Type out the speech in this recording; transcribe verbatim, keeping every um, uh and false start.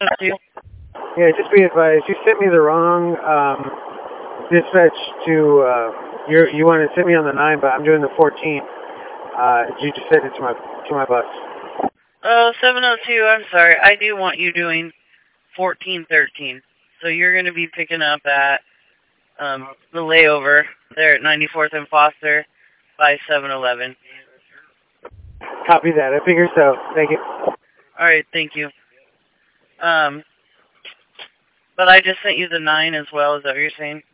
two. Yeah, just be advised. You sent me the wrong um, dispatch to. Uh, you you want to send me on the nine, but I'm doing the fourteen. Uh, you just sent it to my to my bus. Oh, seven oh two, I'm sorry. I do want you doing fourteen thirteen. So you're going to be picking up at um, the layover there at ninety-fourth and Foster by seven eleven. Copy that. I figure so. Thank you. All right, thank you. Um, but I just sent you the nine as well. Is that what you're saying?